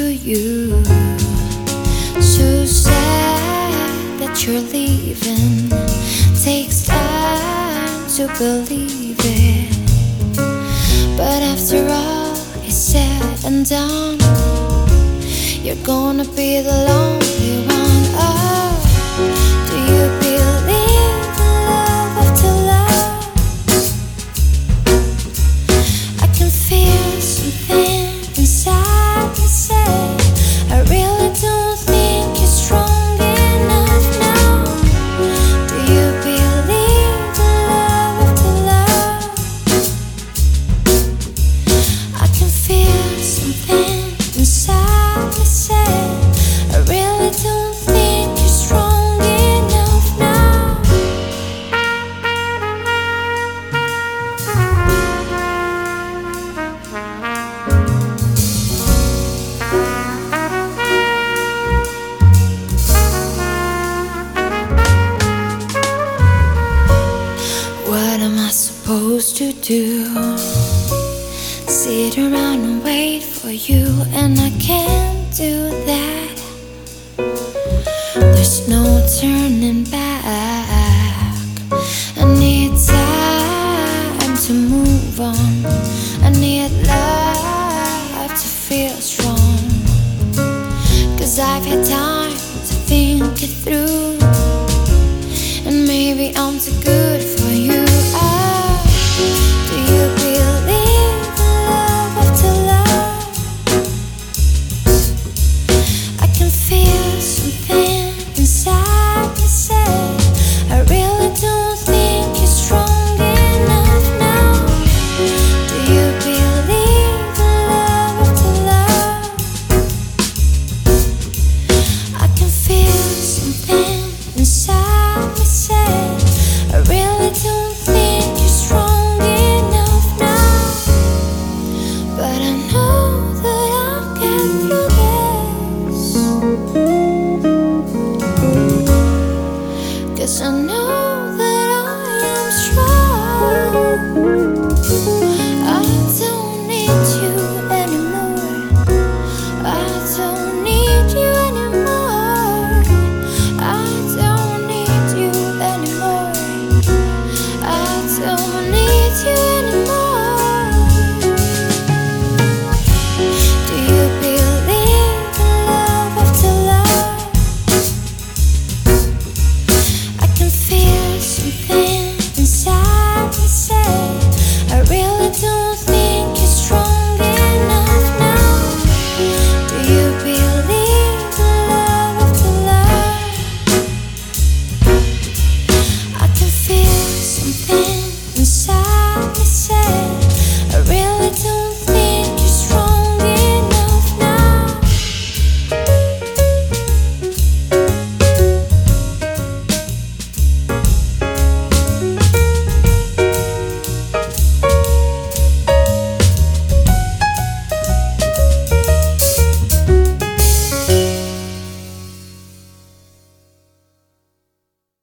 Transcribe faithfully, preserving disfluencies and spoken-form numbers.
you. So sad that you're leaving. Takes time to believe it, but after all is said and done, you're gonna be the lonely one. Oh, do you believe in love after love? I can feel something inside me say, I really don't think you're strong enough now. Do you believe in love after love? I can feel something inside me say, I really don't think you're strong enough now. What am I supposed to do? Sit around and wait for you, and I can't do that. There's no turning back. I need time to move on. I need love to feel strong, 'cause I've had time to think it through, and maybe I'm too good for you. Oh, do you believe in love after love? I can feel something inside me say, I really don't think you're strong enough now. Do you believe in love after love? I can feel something inside me say, I really don't think you're strong enough now. But I know that I'll get through this, 'cause I know that I am strong. I don't need you anymore. I don't